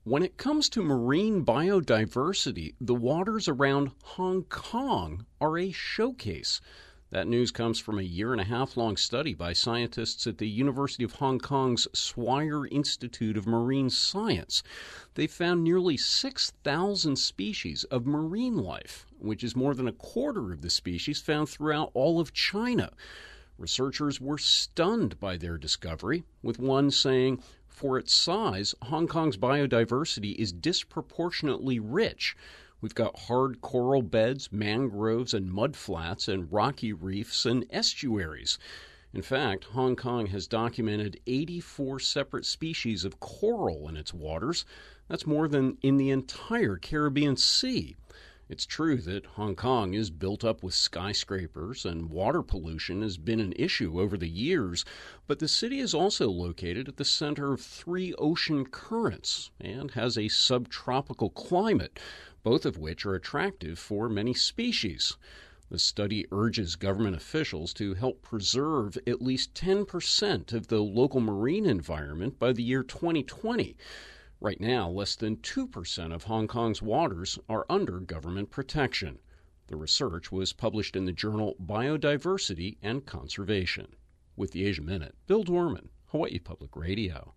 When it comes to marine biodiversity, the waters around Hong Kong are a showcase. That news comes from a year-and-a-half-long study by scientists at the University of Hong Kong's Swire Institute of Marine Science. They found nearly 6,000 species of marine life, which is more than a quarter of the species found throughout all of China. Researchers were stunned by their discovery, with one saying, "For its size, Hong Kong's biodiversity is disproportionately rich. We've got hard coral beds, mangroves and mudflats, and rocky reefs and estuaries." In fact, Hong Kong has documented 84 separate species of coral in its waters. That's more than in the entire Caribbean Sea. It's true that Hong Kong is built up with skyscrapers and water pollution has been an issue over the years, but the city is also located at the center of 3 ocean currents and has a subtropical climate, both of which are attractive for many species. The study urges government officials to help preserve at least 10% of the local marine environment by the year 2020. Right now, less than 2% of Hong Kong's waters are under government protection. The research was published in the journal Biodiversity and Conservation. With the Asia Minute, Bill Dorman, Hawaii Public Radio.